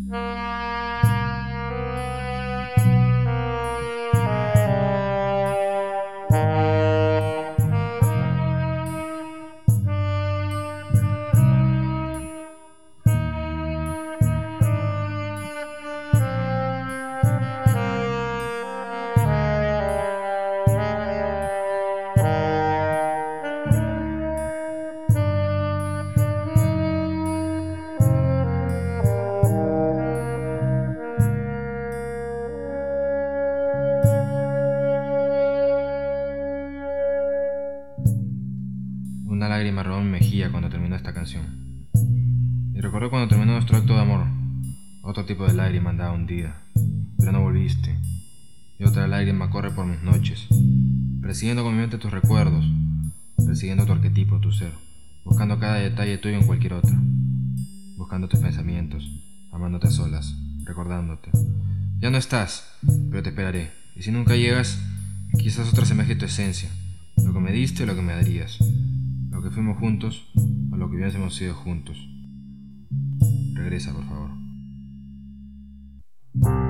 Una lágrima rodó mi mejilla cuando terminó esta canción. Y recordé cuando terminó nuestro acto de amor. Otro tipo de lágrima andaba hundida, pero no volviste. Y otra lágrima corre por mis noches, persiguiendo con mi mente tus recuerdos, persiguiendo tu arquetipo, tu ser, buscando cada detalle tuyo en cualquier otra, buscando tus pensamientos, amándote a solas, recordándote. Ya no estás, pero te esperaré. Y si nunca llegas, quizás otra asemeje tu esencia, lo que me diste o lo que me darías, lo que fuimos juntos o lo que hubiésemos sido juntos. Regresa, por favor.